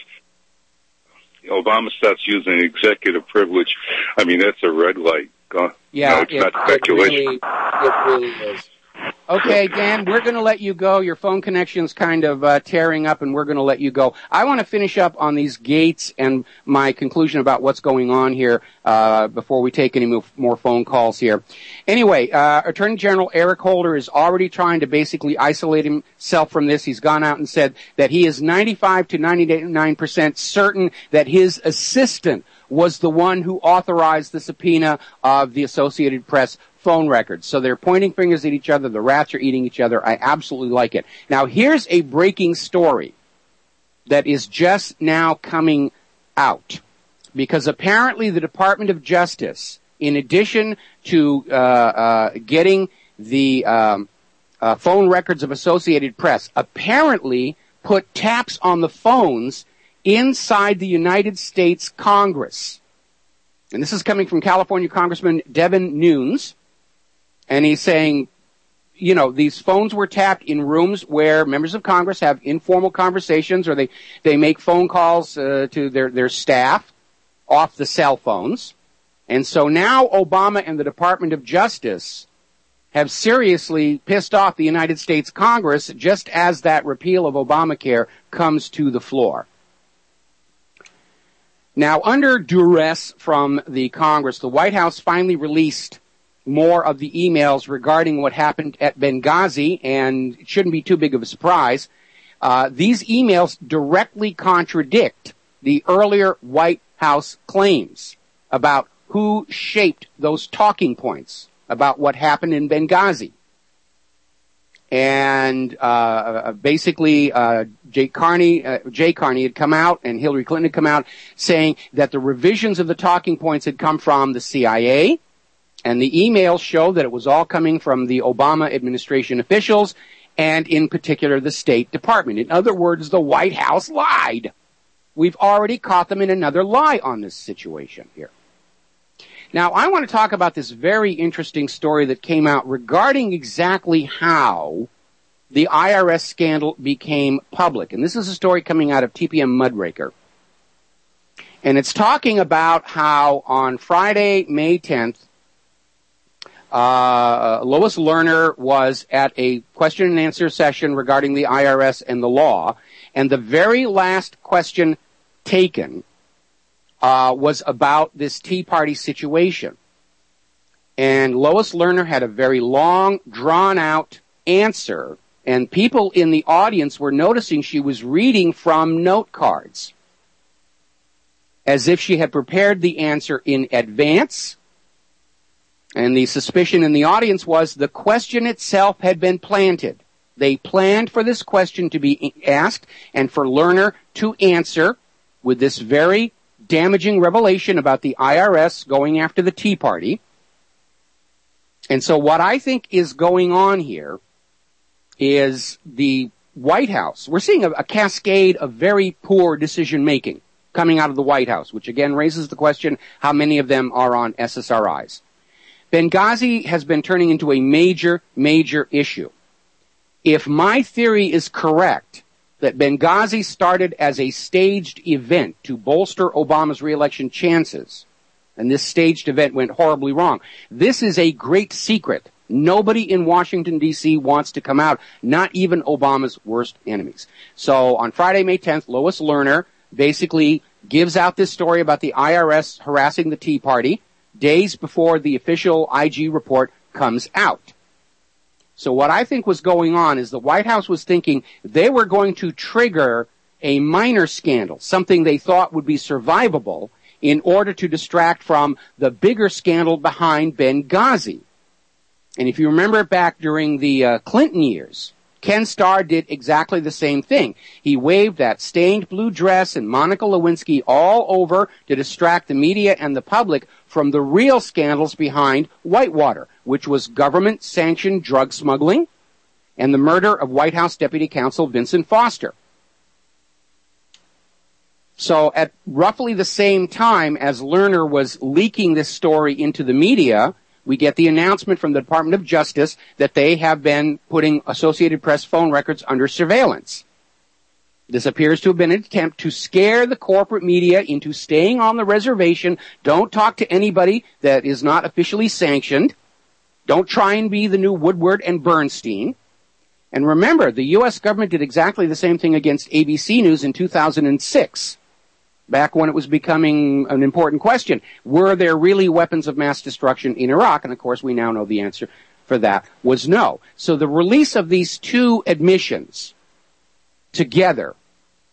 Obama starts using executive privilege, I mean, that's a red light. Yeah, no, it's not speculation. It really is. Okay, Dan, we're going to let you go. Your phone connection's kind of tearing up, and we're going to let you go. I want to finish up on these gates and my conclusion about what's going on here before we take any more phone calls here. Anyway, Attorney General Eric Holder is already trying to basically isolate himself from this. He's gone out and said that he is 95 to 99% certain that his assistant was the one who authorized the subpoena of the Associated Press phone records. So they're pointing fingers at each other. The rats are eating each other. I absolutely like it. Now, here's a breaking story that is just now coming out, because apparently the Department of Justice, in addition to getting the phone records of Associated Press, apparently put taps on the phones inside the United States Congress. And this is coming from California Congressman Devin Nunes. And he's saying, you know, these phones were tapped in rooms where members of Congress have informal conversations, or they make phone calls to their staff off the cell phones. And so now Obama and the Department of Justice have seriously pissed off the United States Congress just as that repeal of Obamacare comes to the floor. Now, under duress from the Congress, the White House finally released more of the emails regarding what happened at Benghazi, and it shouldn't be too big of a surprise. These emails directly contradict the earlier White House claims about who shaped those talking points about what happened in Benghazi. And basically, Jay Carney had come out, and Hillary Clinton had come out saying that the revisions of the talking points had come from the CIA, and the emails show that it was all coming from the Obama administration officials, and in particular the State Department. In other words, the White House lied. We've already caught them in another lie on this situation here. Now, I want to talk about this very interesting story that came out regarding exactly how the IRS scandal became public. And this is a story coming out of TPM Mudraker. And it's talking about how on Friday, May 10th, Lois Lerner was at a question and answer session regarding the IRS and the law. And the very last question taken was about this Tea Party situation. And Lois Lerner had a very long, drawn-out answer, and people in the audience were noticing she was reading from note cards, as if she had prepared the answer in advance. And the suspicion in the audience was the question itself had been planted. They planned for this question to be asked and for Lerner to answer with this very damaging revelation about the IRS going after the Tea Party. And so what I think is going on here is the White House. We're seeing a cascade of very poor decision-making coming out of the White House, which again raises the question how many of them are on SSRIs. Benghazi has been turning into a major, major issue. If my theory is correct, that Benghazi started as a staged event to bolster Obama's re-election chances, and this staged event went horribly wrong. This is a great secret. Nobody in Washington, D.C. wants to come out, not even Obama's worst enemies. So on Friday, May 10th, Lois Lerner basically gives out this story about the IRS harassing the Tea Party days before the official IG report comes out. So what I think was going on is the White House was thinking they were going to trigger a minor scandal, something they thought would be survivable, in order to distract from the bigger scandal behind Benghazi. And if you remember back during the Clinton years, Ken Starr did exactly the same thing. He waved that stained blue dress and Monica Lewinsky all over to distract the media and the public from the real scandals behind Whitewater, which was government-sanctioned drug smuggling and the murder of White House Deputy Counsel Vincent Foster. So at roughly the same time as Lerner was leaking this story into the media, we get the announcement from the Department of Justice that they have been putting Associated Press phone records under surveillance. This appears to have been an attempt to scare the corporate media into staying on the reservation. Don't talk to anybody that is not officially sanctioned. Don't try and be the new Woodward and Bernstein. And remember, the U.S. government did exactly the same thing against ABC News in 2006. Back when it was becoming an important question. Were there really weapons of mass destruction in Iraq? And of course, we now know the answer for that was no. So the release of these two admissions together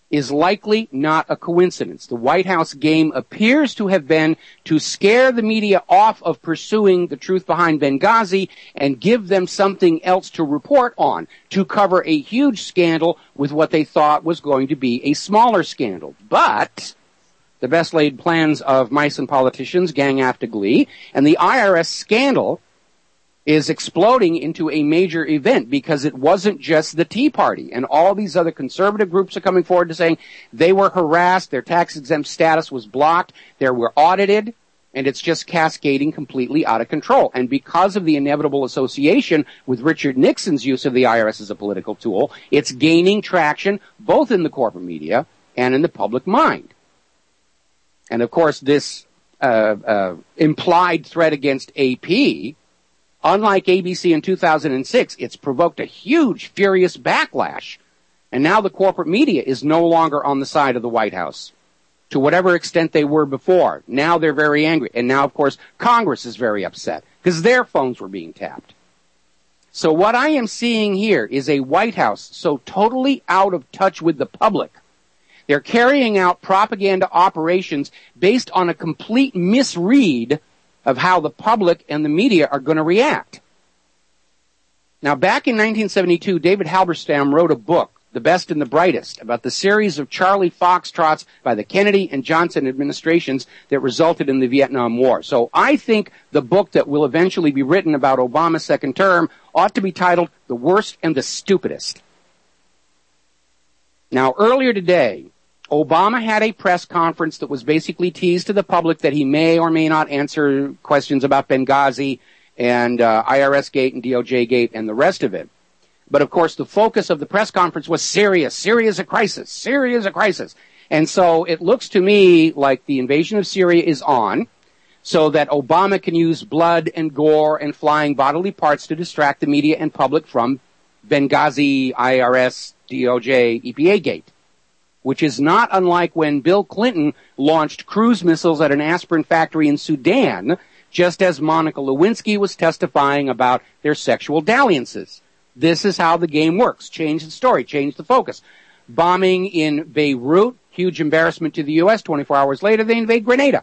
is likely not a coincidence. The White House game appears to have been to scare the media off of pursuing the truth behind Benghazi and give them something else to report on, to cover a huge scandal with what they thought was going to be a smaller scandal. But the best laid plans of mice and politicians gang after glee, and the IRS scandal is exploding into a major event because it wasn't just the Tea Party, and all these other conservative groups are coming forward to saying they were harassed, their tax-exempt status was blocked, they were audited, and it's just cascading completely out of control. And because of the inevitable association with Richard Nixon's use of the IRS as a political tool, it's gaining traction both in the corporate media and in the public mind. And of course, this implied threat against AP, unlike ABC in 2006, it's provoked a huge, furious backlash. And now the corporate media is no longer on the side of the White House, to whatever extent they were before. Now they're very angry. And now, of course, Congress is very upset because their phones were being tapped. So what I am seeing here is a White House so totally out of touch with the public. They're carrying out propaganda operations based on a complete misread of how the public and the media are going to react. Now, back in 1972, David Halberstam wrote a book, The Best and the Brightest, about the series of Charlie Foxtrots by the Kennedy and Johnson administrations that resulted in the Vietnam War. So I think the book that will eventually be written about Obama's second term ought to be titled The Worst and the Stupidest. Now, earlier today, Obama had a press conference that was basically teased to the public that he may or may not answer questions about Benghazi and IRS Gate and DOJ Gate and the rest of it. But of course, the focus of the press conference was Syria. Syria is a crisis. Syria is a crisis. And so it looks to me like the invasion of Syria is on, so that Obama can use blood and gore and flying bodily parts to distract the media and public from Benghazi, IRS, DOJ, EPA Gate, which is not unlike when Bill Clinton launched cruise missiles at an aspirin factory in Sudan, just as Monica Lewinsky was testifying about their sexual dalliances. This is how the game works. Change the story, change the focus. Bombing in Beirut, huge embarrassment to the U.S. 24 hours later, they invade Grenada.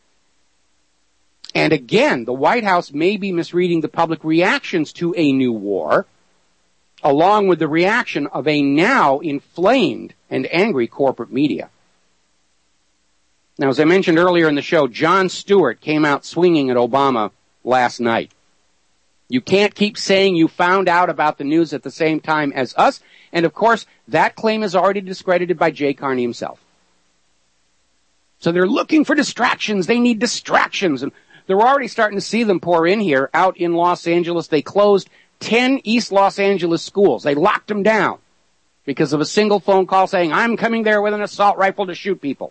And again, the White House may be misreading the public reactions to a new war, along with the reaction of a now inflamed and angry corporate media. Now, as I mentioned earlier in the show, Jon Stewart came out swinging at Obama last night. You can't keep saying you found out about the news at the same time as us, and of course, that claim is already discredited by Jay Carney himself. So they're looking for distractions. They need distractions, and they're already starting to see them pour in here. Out in Los Angeles, they closed 10 East Los Angeles schools. They locked them down because of a single phone call saying, I'm coming there with an assault rifle to shoot people.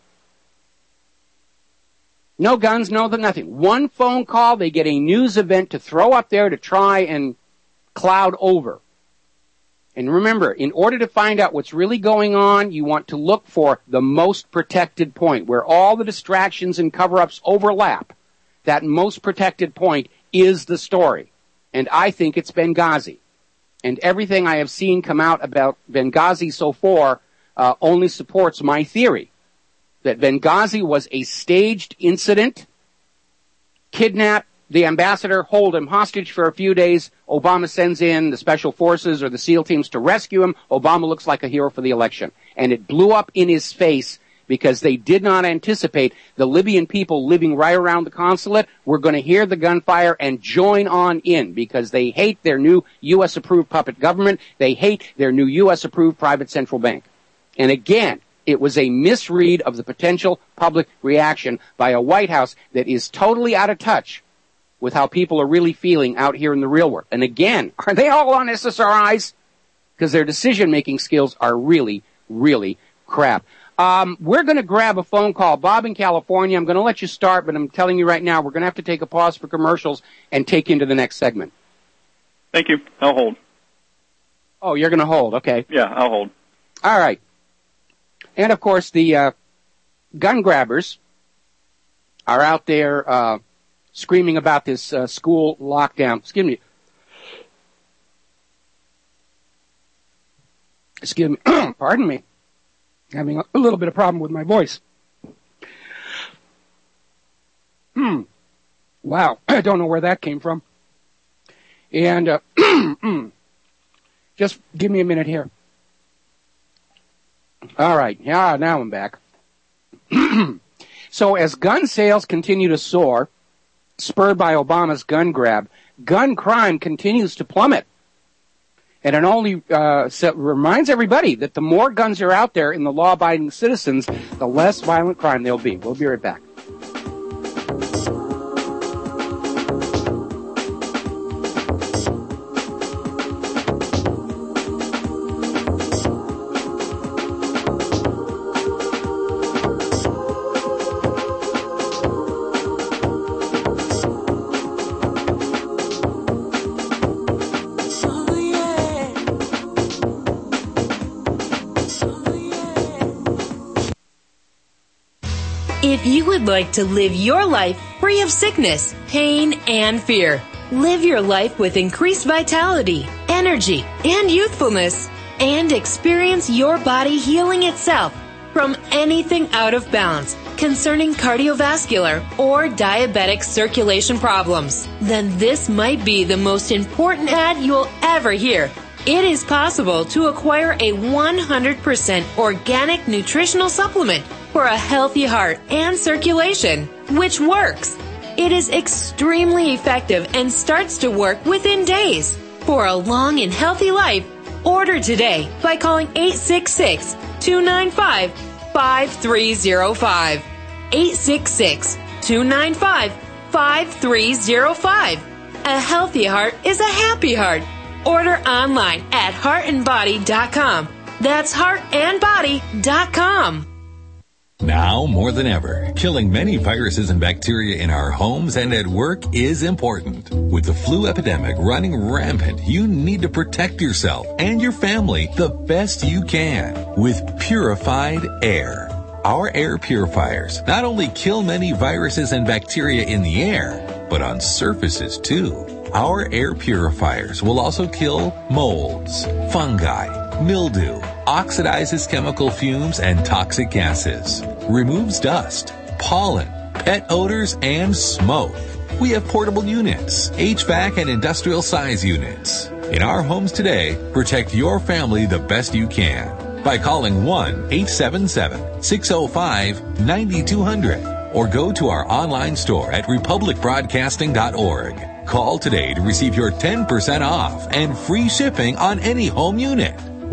No guns, no nothing. One phone call, they get a news event to throw up there to try and cloud over. And remember, in order to find out what's really going on, you want to look for the most protected point, where all the distractions and cover-ups overlap. That most protected point is the story. And I think it's Benghazi. And everything I have seen come out about Benghazi so far only supports my theory that Benghazi was a staged incident, kidnap the ambassador, hold him hostage for a few days. Obama sends in the special forces or the SEAL teams to rescue him. Obama looks like a hero for the election. And it blew up in his face because they did not anticipate the Libyan people living right around the consulate were going to hear the gunfire and join on in because they hate their new U.S.-approved puppet government. They hate their new U.S.-approved private central bank. And again, it was a misread of the potential public reaction by a White House that is totally out of touch with how people are really feeling out here in the real world. And again, are they all on SSRIs? Because their decision-making skills are really, really crap. We're going to grab a phone call. Bob in California, I'm going to let you start, but I'm telling you right now, we're going to have to take a pause for commercials and take you into the next segment. Thank you. I'll hold. Oh, you're going to hold. Okay. Yeah, I'll hold. All right. And, of course, the gun grabbers are out there screaming about this school lockdown. Excuse me. Pardon me. Having a little bit of problem with my voice. Wow, I don't know where that came from. And just give me a minute here. All right, yeah, now I'm back. So as gun sales continue to soar, spurred by Obama's gun grab, gun crime continues to plummet. And it only reminds everybody that the more guns are out there in the law-abiding citizens, the less violent crime there'll be. We'll be right back. If you would like to live your life free of sickness, pain, and fear, live your life with increased vitality, energy, and youthfulness, and experience your body healing itself from anything out of balance concerning cardiovascular or diabetic circulation problems, then this might be the most important ad you'll ever hear. It is possible to acquire a 100% organic nutritional supplement for a healthy heart and circulation, which works. It is extremely effective and starts to work within days. For a long and healthy life, order today by calling 866-295-5305. 866-295-5305. A healthy heart is a happy heart. Order online at heartandbody.com. That's heartandbody.com. Now more than ever, killing many viruses and bacteria in our homes and at work is important. With the flu epidemic running rampant, you need to protect yourself and your family the best you can with purified air. Our air purifiers not only kill many viruses and bacteria in the air, but on surfaces too. Our air purifiers will also kill molds, fungi, mildew, oxidizes chemical fumes and toxic gases, removes dust, pollen, pet odors, and smoke. We have portable units, HVAC and industrial size units. In our homes today, protect your family the best you can by calling 1-877-605-9200 or go to our online store at republicbroadcasting.org. Call today to receive your 10% off and free shipping on any home unit.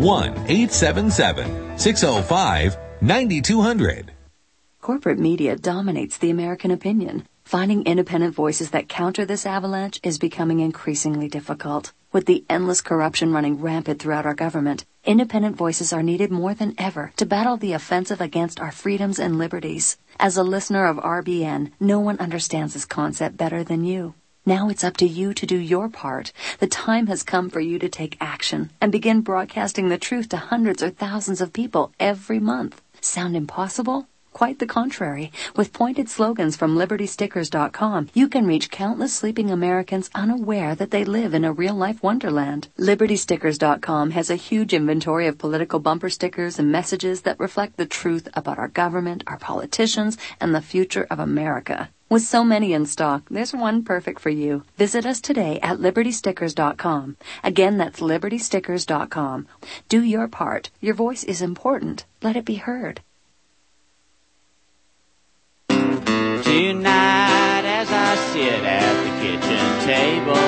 1-877-605-9200. Corporate media dominates the American opinion. Finding independent voices that counter this avalanche is becoming increasingly difficult. With the endless corruption running rampant throughout our government, independent voices are needed more than ever to battle the offensive against our freedoms and liberties. As a listener of RBN, no one understands this concept better than you. Now it's up to you to do your part. The time has come for you to take action and begin broadcasting the truth to hundreds or thousands of people every month. Sound impossible? Quite the contrary. With pointed slogans from LibertyStickers.com, you can reach countless sleeping Americans unaware that they live in a real-life wonderland. LibertyStickers.com has a huge inventory of political bumper stickers and messages that reflect the truth about our government, our politicians, and the future of America. With so many in stock, there's one perfect for you. Visit us today at LibertyStickers.com. Again, that's LibertyStickers.com. Do your part. Your voice is important. Let it be heard. Tonight as I sit at the kitchen table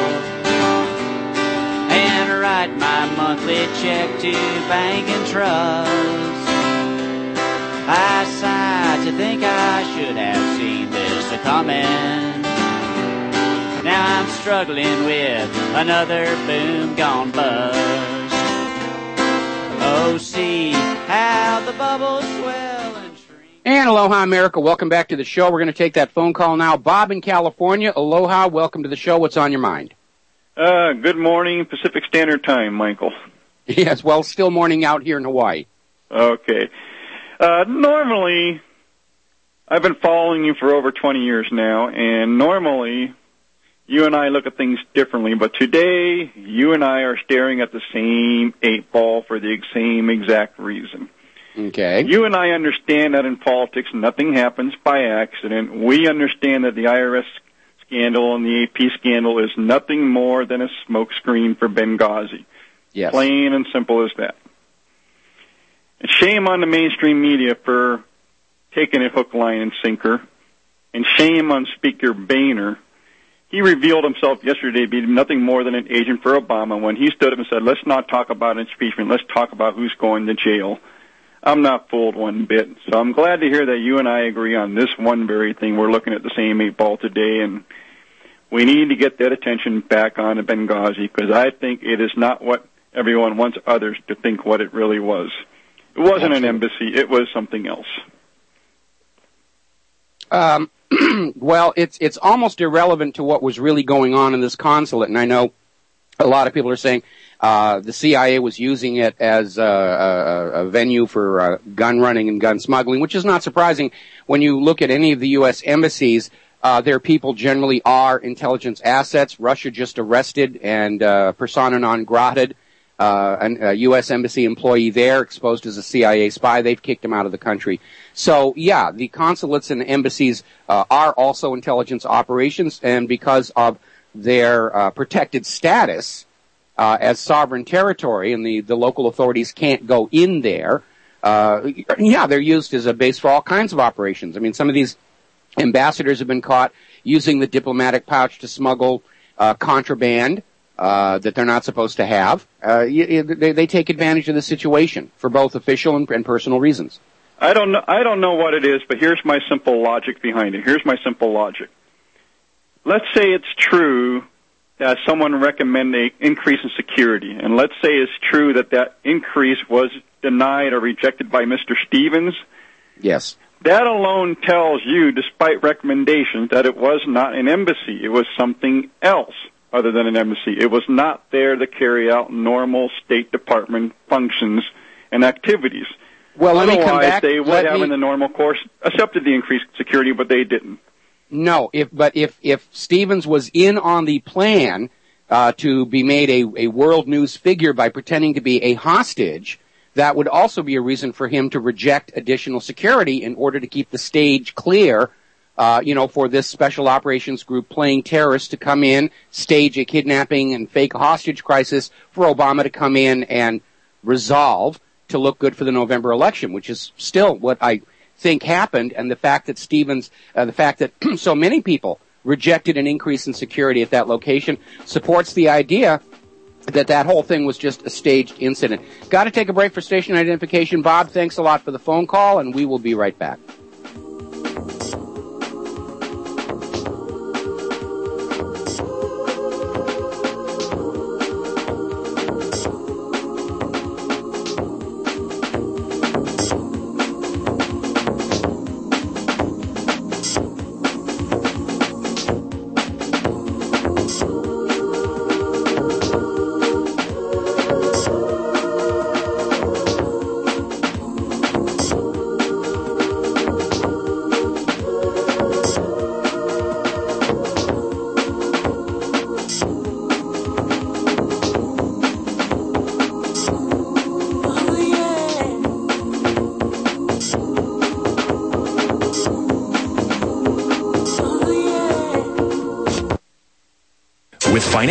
and write my monthly check to bank and trust, I sigh to think I should have seen this a-coming. Now I'm struggling with another boom gone bust. Oh, see how the bubbles swell and And aloha, America. Welcome back to the show. We're going to take that phone call now. Bob in California. Aloha. Welcome to the show. What's on your mind? Good morning, Pacific Standard Time, Michael. Yes, well, still morning out here in Hawaii. Okay. Normally, I've been following you for over 20 years now, and normally you and I look at things differently, but today you and I are staring at the same 8 ball for the same exact reason. Okay. You and I understand that in politics nothing happens by accident. We understand that the IRS scandal and the AP scandal is nothing more than a smokescreen for Benghazi. Yes. Plain and simple as that. And shame on the mainstream media for taking it hook, line, and sinker. And shame on Speaker Boehner. He revealed himself yesterday to be nothing more than an agent for Obama when he stood up and said, let's not talk about impeachment, let's talk about who's going to jail. I'm not fooled one bit. So I'm glad to hear that you and I agree on this one very thing. We're looking at the same 8 ball today, and we need to get that attention back on to Benghazi, because I think it is not what everyone wants others to think what it really was. It wasn't an embassy. It was something else. Well, it's almost irrelevant to what was really going on in this consulate, and I know a lot of people are saying the CIA was using it as a venue for gun running and gun smuggling, which is not surprising when you look at any of the U.S. embassies. Their people generally are intelligence assets. Russia just arrested and persona non grata a U.S. embassy employee there, exposed as a CIA spy. They've kicked him out of the country. So, yeah, the consulates and the embassies are also intelligence operations, and because of their protected status as sovereign territory, and the local authorities can't go in there, they're used as a base for all kinds of operations. I mean, some of these ambassadors have been caught using the diplomatic pouch to smuggle contraband that they're not supposed to have. They take advantage of the situation for both official and personal reasons. I don't know what it is, but here's my simple logic behind it. Here's my simple logic. Let's say it's true that someone recommended an increase in security, and let's say it's true that that increase was denied or rejected by Mr. Stevens. Yes. That alone tells you, despite recommendations, that it was not an embassy. It was something else other than an embassy. It was not there to carry out normal State Department functions and activities. Well, let me come back. They would have in the normal course accepted the increased security, but they didn't. No, if Stevens was in on the plan to be made a world news figure by pretending to be a hostage, that would also be a reason for him to reject additional security in order to keep the stage clear, for this special operations group playing terrorists to come in, stage a kidnapping and fake hostage crisis for Obama to come in and resolve to look good for the November election, which is still what I think happened. And the fact that so many people rejected an increase in security at that location supports the idea that whole thing was just a staged incident. Got to take a break for station identification. Bob, thanks a lot for the phone call, and we will be right back.